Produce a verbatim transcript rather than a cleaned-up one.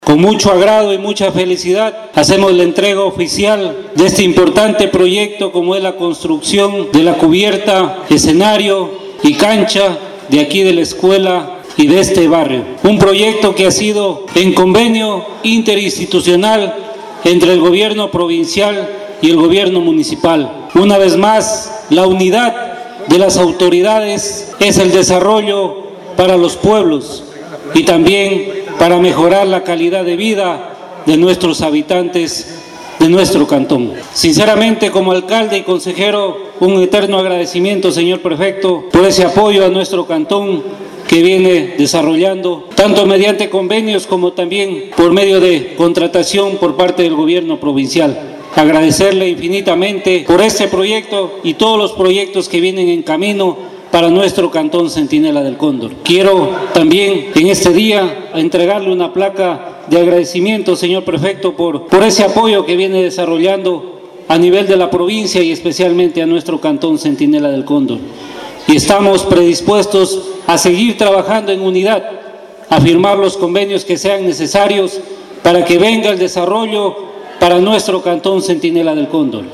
Con mucho agrado y mucha felicidad hacemos la entrega oficial de este importante proyecto como es la construcción de la cubierta, escenario y cancha de aquí de la escuela y de este barrio. Un proyecto que ha sido en convenio interinstitucional entre el gobierno provincial y el gobierno municipal. Una vez más, la unidad de las autoridades es el desarrollo para los pueblos y también para mejorar la calidad de vida de nuestros habitantes de nuestro cantón. Sinceramente, como alcalde y consejero, un eterno agradecimiento, señor prefecto, por ese apoyo a nuestro cantón que viene desarrollando, tanto mediante convenios como también por medio de contratación por parte del gobierno provincial. Agradecerle infinitamente por este proyecto y todos los proyectos que vienen en camino para nuestro cantón Centinela del Cóndor. Quiero también en este día entregarle una placa de agradecimiento, señor prefecto, por, por ese apoyo que viene desarrollando a nivel de la provincia y especialmente a nuestro cantón Centinela del Cóndor. Y estamos predispuestos a seguir trabajando en unidad, a firmar los convenios que sean necesarios para que venga el desarrollo para nuestro cantón Centinela del Cóndor.